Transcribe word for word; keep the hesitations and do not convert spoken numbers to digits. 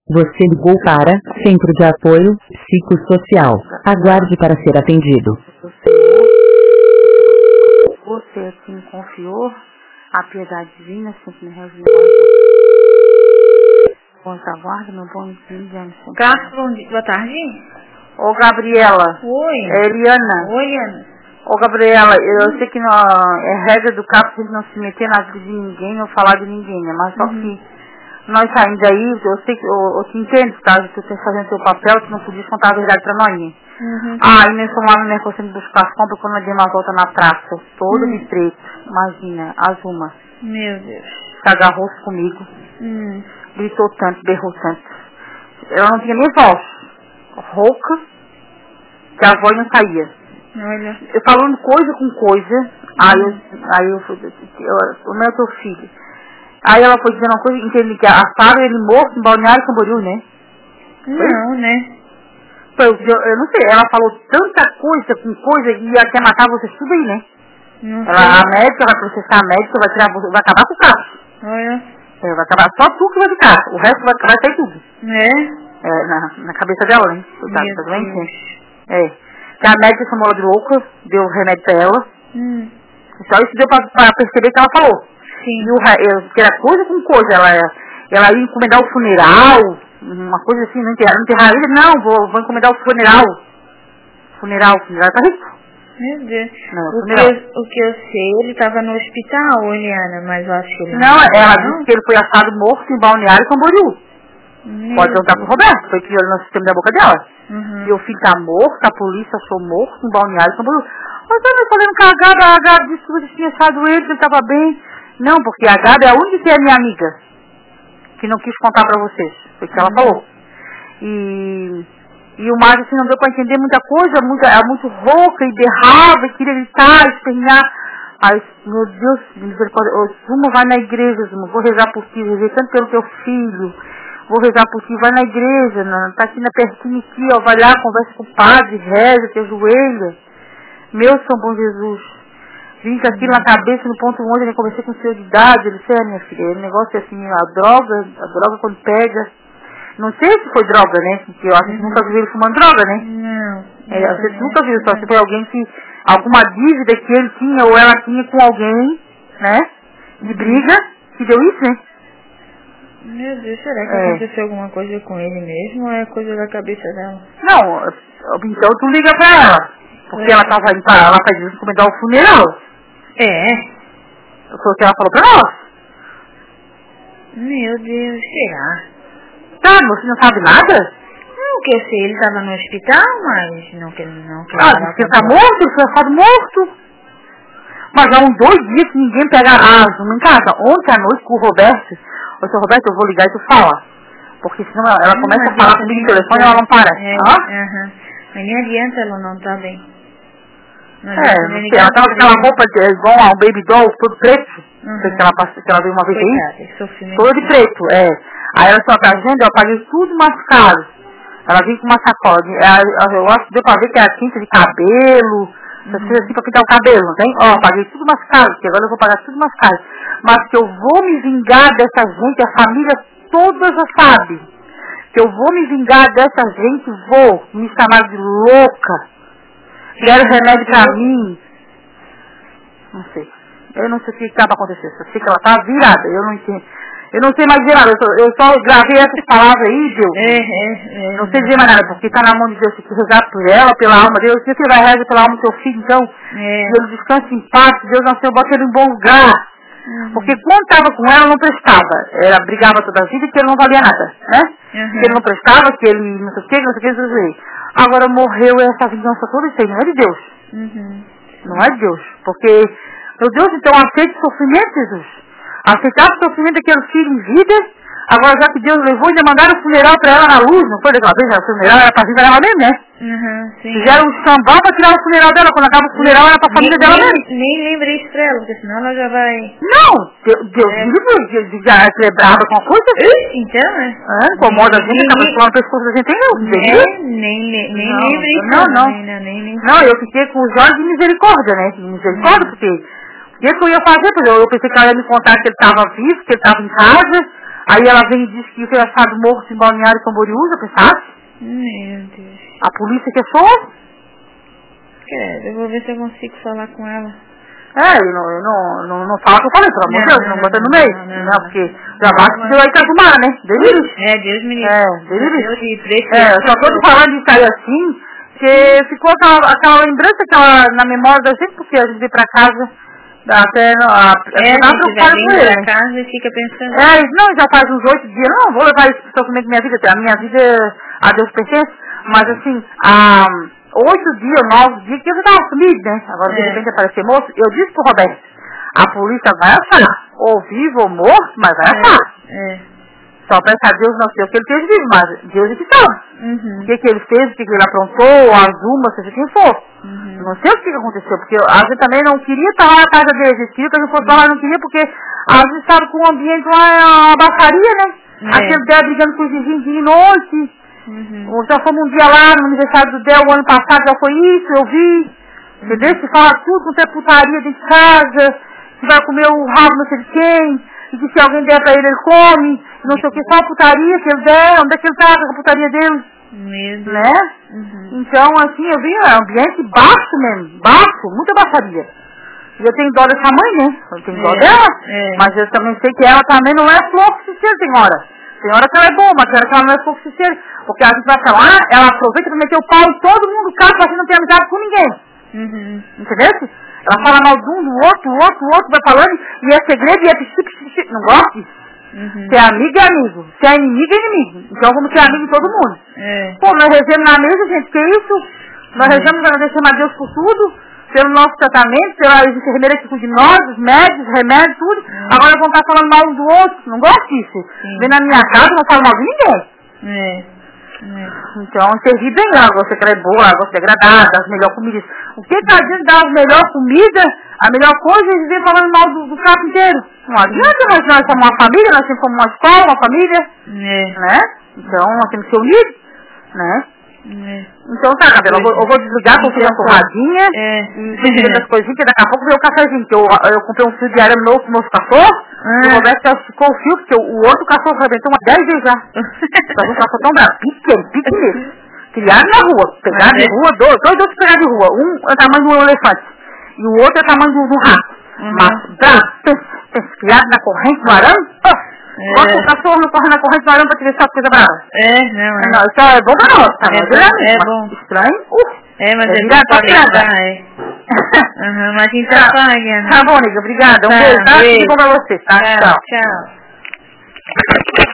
Você ligou para Centro de Apoio Psicossocial. Aguarde para ser atendido. Você aqui me confiou a piedade divina, sempre me reuniu. Bom, aguarda, meu bom dia, Jameson. Carlos, bom dia. Boa tarde. Ô, Gabriela. Oi. É Eliana. Oi, Ana. Ô, Gabriela, eu sei que não, é regra do capo a gente não se meter na vida de ninguém ou falar de ninguém, né? Mas só Uhum. que nós saindo daí, eu sei que eu, eu te entendo, tá? Que você fazendo seu papel, que não podia contar a verdade pra nós. Uhum. Ah, e nós fomos lá no Mercosul buscar as compras quando nós demos uma volta na praça, toda Hum. de preto, imagina, Azuma. Meu Deus. Se agarrou-se comigo, Hum. gritou tanto, berrou tanto. Ela não tinha nem voz, rouca, que a voz não saía. Olha. Eu falando coisa com coisa, aí eu, aí eu fui, eu, o meu teu filho. Aí ela foi dizendo uma coisa, entendi que acharam ele morto em Balneário Camboriú, né? Não, né? Foi, eu, eu não sei, ela falou tanta coisa com coisa e ia até matar vocês tudo aí, né? Não Ela, sei. a médica vai processar a médica, vai tirar, vai acabar com o caso. Olha. É, vai acabar só tu que vai ficar, o resto vai, vai sair tudo. Né? É, na, na cabeça dela, né? Coitada, Meu tá doente, né? Deus. É. Que a médica chamou ela de louca, deu remédio pra ela. Hum. Só isso deu pra, pra perceber que ela falou. Sim. E o, eu, que era coisa com coisa, ela, ela ia encomendar o funeral, uma coisa assim, não enterrar, não enterrar ele, não, vou, vou encomendar o funeral. Funeral, funeral, tá rico? Meu Deus. Não, o, que funeral. eu, o que eu sei, ele estava no hospital, Eliana, mas eu acho que ele Não, não. ela disse que ele foi achado morto em Balneário Camboriú. Meu Pode perguntar pro Roberto, foi que olhou no sistema da boca dela. Uhum. Meu filho tá morto, a polícia achou morto em Balneário Camboriú. Mas eu não falando cagada, a Gabi disse que você tinha achado ele, que ele tava bem. Não, porque a Gabi é a única que é minha amiga, que não quis contar pra vocês, foi o que ela Uhum. falou. E, e o Mário assim, não deu pra entender muita coisa, muita, é muito rouca e berrava, e queria gritar, espernear. Aí, meu Deus, misericórdia, ô, Zuma, vai na igreja, Zuma, vou rezar por ti, rezei tanto pelo teu filho, vou rezar por ti, vai na igreja, não, tá aqui na pertinho aqui, ó, vai lá, conversa com o padre, reza, te ajoelha. Meu São Bom Jesus, vim com aquilo na cabeça, no ponto onde eu conversei com o senhor de idade, ele disse, é, minha filha, o negócio é assim, a droga, a droga quando pega, não sei se foi droga, né, porque eu acho que Uhum. nunca viu ele fumando droga, né. Não. É, você nunca viu, só se foi alguém que, alguma dívida que ele tinha ou ela tinha com alguém, né, de briga, que deu isso, né. Meu Deus, será que É. aconteceu alguma coisa com ele mesmo ou é coisa da cabeça dela? Não, então tu liga pra ela, porque É. ela tava indo pra, ela pra encomendar o funeral, É. foi o que ela falou pra nós. Meu Deus, será? Tá, você não sabe nada? Não, que eu sei, ele estava no hospital, mas não que ele não que Ah, ele diz que ele tá morto, ele foi achado morto. Mas há uns dois dias que ninguém pega a Zuma em casa. Ontem à noite com o Roberto. Ô, seu Roberto, eu vou ligar e tu fala. Porque senão ela, ela Não, começa não a falar adianta, comigo no nem telefone e ela não para. É, Hã? aham. Mas nem adianta, ela não tá bem. Não É, adianta não nem sei, ligar ela tava pra com aquela ele. roupa de, igual a um baby doll, todo preto. Não sei Uhum. se ela, passou, se ela veio uma vez aí. Coitada, esse sofrimento. Toda de preto, é. Aí ela só tá vendo, eu paguei tudo mascado. Ela vinha com uma sacola. de- ela- Eu acho que deu pra ver que era tinta de cabelo, essas Uhum. coisas assim pra pintar o cabelo, não tem? Ó, eu paguei tudo mascado, porque agora eu vou pagar tudo mascado. Mas que eu vou me vingar dessa gente, a família toda já sabe. Que eu vou me vingar dessa gente, vou. Me chamar de louca. Deram remédio pra mim. Não sei. Eu não sei o que está pra acontecer. Eu sei que ela tá virada. Eu não entendo. Eu não sei mais dizer nada. Eu só, eu só gravei essas palavras aí, Deus. É, é, é. Não sei dizer mais nada, porque tá na mão de Deus. Você tem que rezar por ela, pela alma dele. Se você vai rezar pela alma do seu filho, então, É. Deus descanse em paz. Deus não sei, eu boto ele em bom lugar. Uhum. Porque quando tava com ela, não prestava. Ela brigava toda a vida que ele não valia nada, né? Uhum. Que ele não prestava, que ele não sei o que, não sei o que, não sei o que. Agora morreu essa vingança toda, isso aí não é de Deus. Uhum. Não é de Deus. Porque, meu Deus, então aceite o sofrimento, Jesus. Aceitar o sofrimento daquele filho em vida. Agora, já que Deus levou, ainda mandaram o funeral pra ela na luz. Não foi daquela vez, o funeral era pra vida dela mesmo, né? Uhum, sim. Fizeram um sambal pra tirar o funeral dela. Quando acaba o funeral, era pra família nem, dela nem, mesmo. nem lembrei isso pra ela, porque senão ela já vai... Não, Deus, Deus É. me livre de de- de ser brava com a coisa. Ih, então, né? Ah, incomoda a gente, Nem- acaba nem- falando o pescoço da gente, não, É, entendeu? nem, nem, nem Não, lembrei isso. não, não. Nem, não, nem, nem. Não, eu fiquei com os olhos de misericórdia, né? De misericórdia, Hum. porque o que que eu ia fazer? Porque eu, eu pensei que ela ia me contar que ele estava vivo, que ele estava em casa. Aí ela vem e diz que foi achado morto em Balneário Camboriú, já pensaste? Meu Deus. A polícia que achou? Quero, eu vou ver se eu consigo falar com ela. É, eu não, eu não, não, não falo o que eu falei, pelo amor de Deus, não, não bota no meio. Não, não, não, porque já basta que deu aí Itajubá, né? Delírio. É, Deus me livre. É, delírio. Deus me livre. É, eu só tô te falando isso aí assim, porque ficou aquela, aquela lembrança aquela, na memória da gente, porque a gente veio pra casa, até no, a, é, a gente vai com vir ele. pra casa e fica pensando. É, não, já faz uns oito dias, não, vou levar isso pra comer com minha vida, a minha vida a Deus pertence, mas assim, a... oito dias, nove dias, que eu já estava sumido, né? Agora, de é. repente, aparecer moço. Eu disse pro Roberto, a polícia vai achar, ou vivo ou morto, mas vai achar. É. É. Só peço a Deus, não sei o que ele fez vivo, mas Deus é que sabe. Uhum. O que, que ele fez, o que, que ele aprontou, as umas, seja quem for. Uhum. Não sei o que, que aconteceu, porque a gente também não queria estar lá na casa deles, eles queriam que a gente fosse lá, não queria, porque a gente estava com o ambiente lá, é uma baixaria, né? É. Aquele dela brigando com os vizinhos de noite. Uhum. Já fomos um dia lá no aniversário do Del, o ano passado já foi isso, eu vi. Uhum. Entendeu? Que fala tudo, não tem putaria dentro de casa, que vai comer o rabo não sei de quem, e que se alguém der pra ele, ele come, e não sei o que, só a putaria que ele der, onde é que ele tá com a putaria dele? Mesmo. Né? Uhum. Então, assim, eu vi, é um ambiente baixo mesmo, baixo, muita baixaria. E eu tenho dó dessa mãe, né? Eu tenho dó É, dela, é. mas eu também sei que ela também não é flor que se tem hora. Tem hora que ela é boa, mas tem hora que ela não é flor que se porque a gente vai pra lá, ela aproveita pra meter o pau em todo mundo, o cara, pra gente não ter amizade com ninguém. Uhum. Entendeu? Ela fala mal de um, do outro, o outro, o outro, vai falando, e é segredo, e é psique, psique, psique. Não gosto disso. Uhum. Se é amigo, é amigo. Se é inimigo, é inimigo. Então vamos ser amigos de todo mundo. É. Pô, nós rezamos na mesa, gente, que isso? Nós Uhum. rezamos, nós deixamos a Deus por tudo, pelo nosso tratamento, pela enfermeira que cuida de nós, os médicos, os remédios, tudo. Uhum. Agora vão estar falando mal um do outro. Não gosto disso. Sim. Vem na minha casa, não falo mal de ninguém. É. É. Então, servir bem lá, você quer boa, você é agradada, as melhores comidas. O que que adianta dar as melhores comidas, a melhor coisa, e viver falando mal do, do campo inteiro? Não adianta, mas nós somos uma família, nós sempre fomos uma escola, uma família, É. né? Então, nós temos que ser unidos, né? É. Então tá, Gabriela, eu vou, eu vou desligar, vou fazer a torradinha, É. e fazer as coisinhas, que daqui a pouco veio o cafezinho, que eu, eu comprei um fio de arame novo pro meu cachorro, Ah. e o Roberto já ficou o fio, porque o, o outro cachorro arrebentou umas dez vezes já. Mas um cachorro tão bravo, pequeno, pequeno. Criado na rua, pegado Mas de é- rua, dois, dois outros pegados de rua. Um é o tamanho de um elefante, e o outro é o tamanho de um rato. Uhum. Mas, bravo, pensa, pensa, criado na corrente do arame, ó. É. Bota o cachorro não corre na corrente do arame pra te ver só coisa brava. É, não, é. Não, isso é bom pra nós, tá? É Mas bom, é é mas bom. estranho, uh. É, mas É é bom virar pra pra criança. lembrar, é. Aham, mas então Tá. fala, Guiana. Tá bom, nega, obrigada. Um Tá, beijo, tá? beijo. Tudo bom pra você, tá? Tchau, Tchau. tchau.